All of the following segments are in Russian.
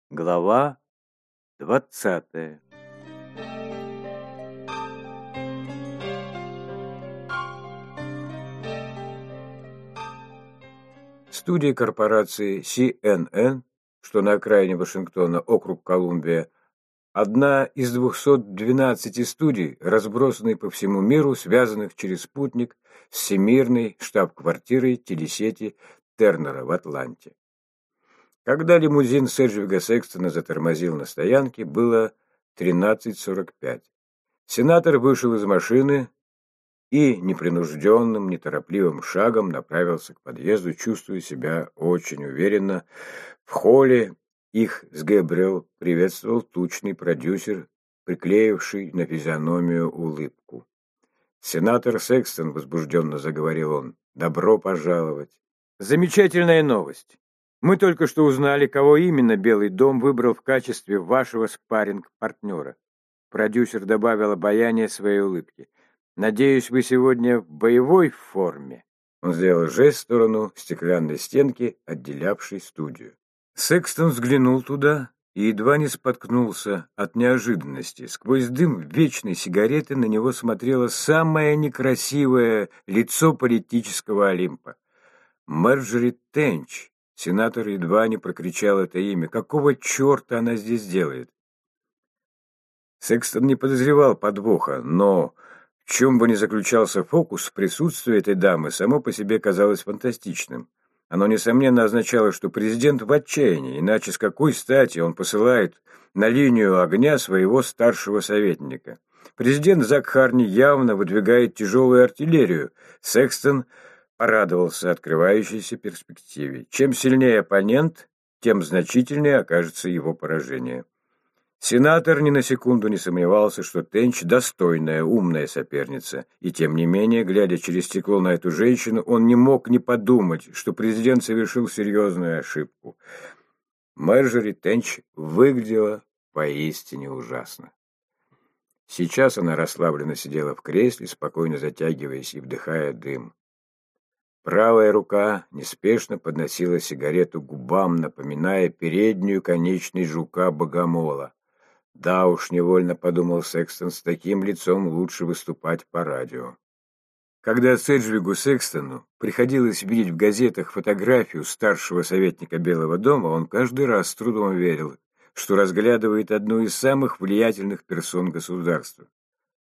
Глава 20. Студия корпорации CNN, что на окраине Вашингтона, округ Колумбия, одна из 212 студий, разбросанных по всему миру, связанных через спутник с всемирной штаб-квартирой телесети Тернера в Атланте. Когда лимузин Седжвига Секстона затормозил на стоянке, было 13:45. Сенатор вышел из машины и непринужденным, неторопливым шагом направился к подъезду, чувствуя себя очень уверенно. В холле их с Гэбриэл приветствовал тучный продюсер, приклеивший на физиономию улыбку. «Сенатор Секстон», — возбужденно заговорил он, — «добро пожаловать». «Замечательная новость. Мы только что узнали, кого именно Белый дом выбрал в качестве вашего спарринг-партнера». Продюсер добавил обаяние своей улыбки. «Надеюсь, вы сегодня в боевой форме?» Он сделал жест в сторону стеклянной стенки, отделявшей студию. Секстон взглянул туда и едва не споткнулся от неожиданности. Сквозь дым вечной сигареты на него смотрело самое некрасивое лицо политического Олимпа. Марджори Тенч. Сенатор едва не прокричал это имя. Какого черта она здесь делает? Секстон не подозревал подвоха, но в чем бы ни заключался фокус, присутствие этой дамы само по себе казалось фантастичным. Оно, несомненно, означало, что президент в отчаянии, иначе с какой стати он посылает на линию огня своего старшего советника. Президент Зак Харни явно выдвигает тяжелую артиллерию. Секстон порадовался открывающейся перспективе. Чем сильнее оппонент, тем значительнее окажется его поражение. Сенатор ни на секунду не сомневался, что Тенч достойная, умная соперница, и тем не менее, глядя через стекло на эту женщину, он не мог не подумать, что президент совершил серьезную ошибку. Марджори Тенч выглядела поистине ужасно. Сейчас она расслабленно сидела в кресле, спокойно затягиваясь и вдыхая дым. Правая рука неспешно подносила сигарету к губам, напоминая переднюю конечность жука-богомола. Да уж, невольно подумал Секстон, с таким лицом лучше выступать по радио. Когда Седжвигу Секстону приходилось видеть в газетах фотографию старшего советника Белого дома, он каждый раз с трудом верил, что разглядывает одну из самых влиятельных персон государства.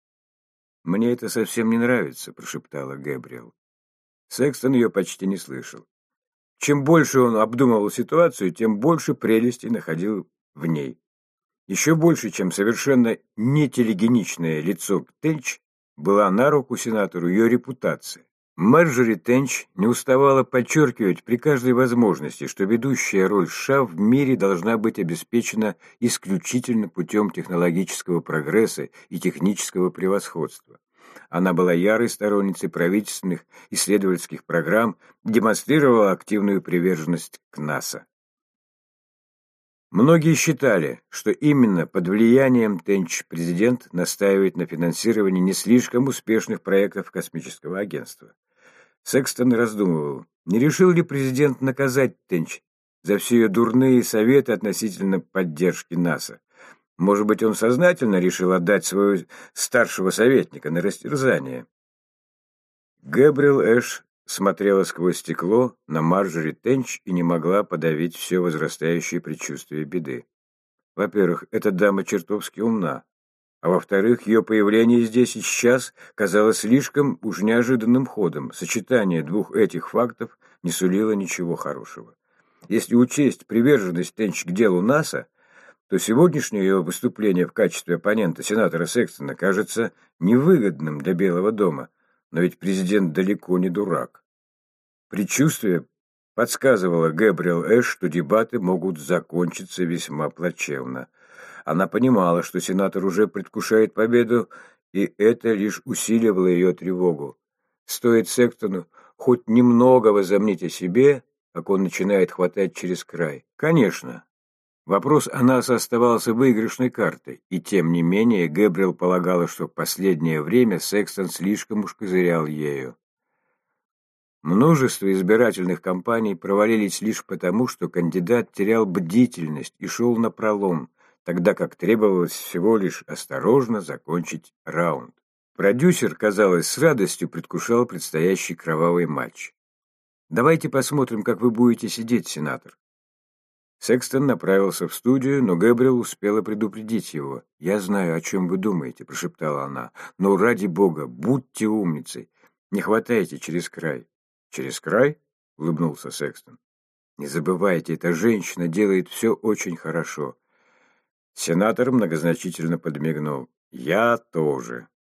«Мне это совсем не нравится», — прошептала Гэбриэл. Секстон ее почти не слышал. Чем больше он обдумывал ситуацию, тем больше прелестей находил в ней. Еще больше, чем совершенно нетелегеничное лицо Тенч, была на руку сенатору ее репутация. Марджори Тенч не уставала подчеркивать при каждой возможности, что ведущая роль США в мире должна быть обеспечена исключительно путем технологического прогресса и технического превосходства. Она была ярой сторонницей правительственных исследовательских программ, демонстрировала активную приверженность к НАСА. Многие считали, что именно под влиянием Тенч президент настаивает на финансировании не слишком успешных проектов космического агентства. Секстон раздумывал, не решил ли президент наказать Тенч за все ее дурные советы относительно поддержки НАСА. Может быть, он сознательно решил отдать своего старшего советника на растерзание. Гэбриэл Эш смотрела сквозь стекло на Марджори Тенч и не могла подавить все возрастающее предчувствие беды. Во-первых, эта дама чертовски умна, а во-вторых, ее появление здесь и сейчас казалось слишком уж неожиданным ходом. Сочетание двух этих фактов не сулило ничего хорошего. Если учесть приверженность Тенч к делу НАСА, то сегодняшнее ее выступление в качестве оппонента сенатора Секстона кажется невыгодным для Белого дома, но ведь президент далеко не дурак. Предчувствие подсказывало Гэбриэл Эш, что дебаты могут закончиться весьма плачевно. Она понимала, что сенатор уже предвкушает победу, и это лишь усиливало ее тревогу. Стоит Секстону хоть немного возомнить о себе, как он начинает хватать через край. Конечно, вопрос о НАСА оставался выигрышной картой, и тем не менее Гэбриэл полагала, что в последнее время Секстон слишком уж козырял ею. Множество избирательных кампаний провалились лишь потому, что кандидат терял бдительность и шел напролом, тогда как требовалось всего лишь осторожно закончить раунд. Продюсер, казалось, с радостью предвкушал предстоящий кровавый матч. «Давайте посмотрим, как вы будете сидеть, сенатор». Секстон направился в студию, но Гэбриэл успела предупредить его. «Я знаю, о чем вы думаете», — прошептала она. «Но ради бога, будьте умницей. Не хватайте через край». «Через край?» — улыбнулся Секстон. «Не забывайте, эта женщина делает все очень хорошо». Сенатор многозначительно подмигнул. «Я тоже».